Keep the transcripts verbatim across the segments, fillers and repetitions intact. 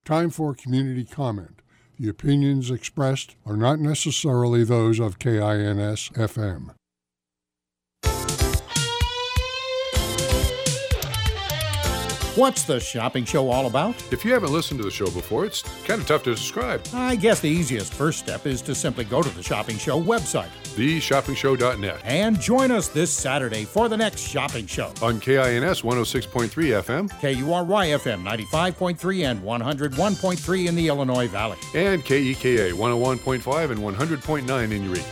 Time for community comment. The opinions expressed are not necessarily those of K I N S F M. What's the shopping show all about? If you haven't listened to the show before, it's kind of tough to describe. I guess the easiest first step is to simply go to the Shopping Show website. the shopping show dot net. And join us this Saturday for the next shopping show. On K I N S one oh six point three F M. K U R Y F M ninety-five point three and one oh one point three in the Illinois Valley. And K E K A one oh one point five and one hundred point nine in Eureka.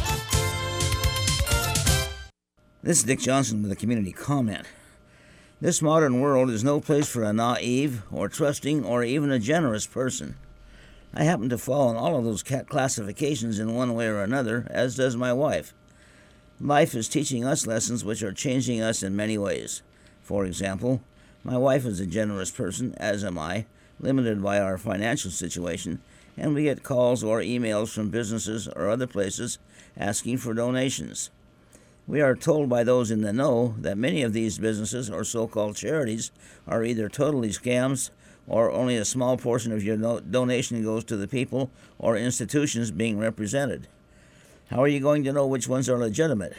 This is Dick Johnson with a community comment. This modern world is no place for a naive or trusting or even a generous person. I happen to fall in all of those classifications in one way or another, as does my wife. Life is teaching us lessons which are changing us in many ways. For example, my wife is a generous person, as am I, limited by our financial situation, and we get calls or emails from businesses or other places asking for donations. We are told by those in the know that many of these businesses or so-called charities are either totally scams or only a small portion of your no- donation goes to the people or institutions being represented. How are you going to know which ones are legitimate?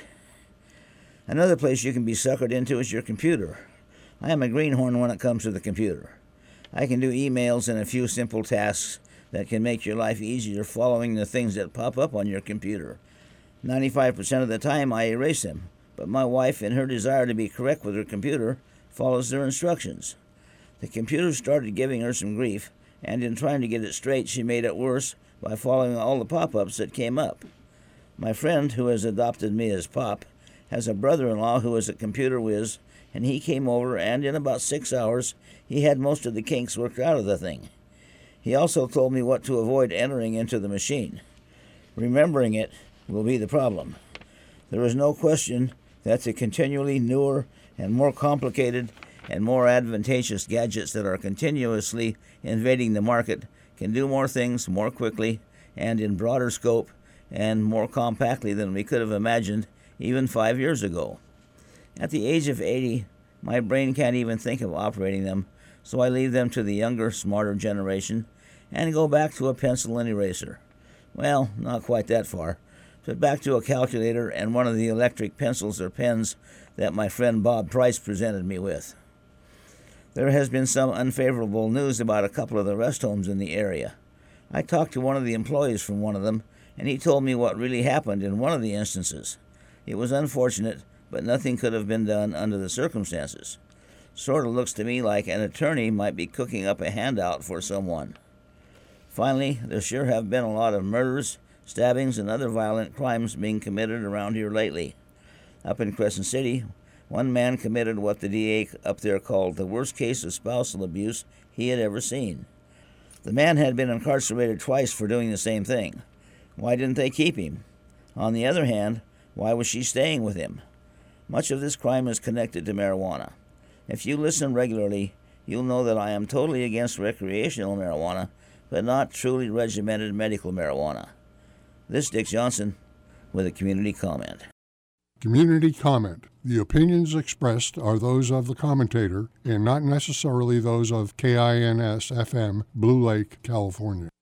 Another place you can be suckered into is your computer. I am a greenhorn when it comes to the computer. I can do emails and a few simple tasks that can make your life easier following the things that pop up on your computer. ninety-five percent of the time I erase them, but my wife, in her desire to be correct with her computer, follows their instructions. The computer started giving her some grief, and in trying to get it straight, she made it worse by following all the pop-ups that came up. My friend, who has adopted me as Pop, has a brother-in-law who is a computer whiz, and he came over, and in about six hours, he had most of the kinks worked out of the thing. He also told me what to avoid entering into the machine. Remembering it will be the problem. There is no question that the continually newer and more complicated and more advantageous gadgets that are continuously invading the market can do more things more quickly and in broader scope and more compactly than we could have imagined even five years ago. At the age of eighty, my brain can't even think of operating them, so I leave them to the younger, smarter generation and go back to a pencil and eraser. Well, not quite that far, but back to a calculator and one of the electric pencils or pens that my friend Bob Price presented me with. There has been some unfavorable news about a couple of the rest homes in the area. I talked to one of the employees from one of them, and he told me what really happened in one of the instances. It was unfortunate, but nothing could have been done under the circumstances. Sort of looks to me like an attorney might be cooking up a handout for someone. Finally, there sure have been a lot of murders, stabbings, and other violent crimes being committed around here lately. Up in Crescent City, one man committed what the D A up there called the worst case of spousal abuse he had ever seen. The man had been incarcerated twice for doing the same thing. Why didn't they keep him? On the other hand, why was she staying with him? Much of this crime is connected to marijuana. If you listen regularly, you'll know that I am totally against recreational marijuana, but not truly regimented medical marijuana. This is Dick Johnson with a community comment. Community comment. The opinions expressed are those of the commentator and not necessarily those of K I N S F M, Blue Lake, California.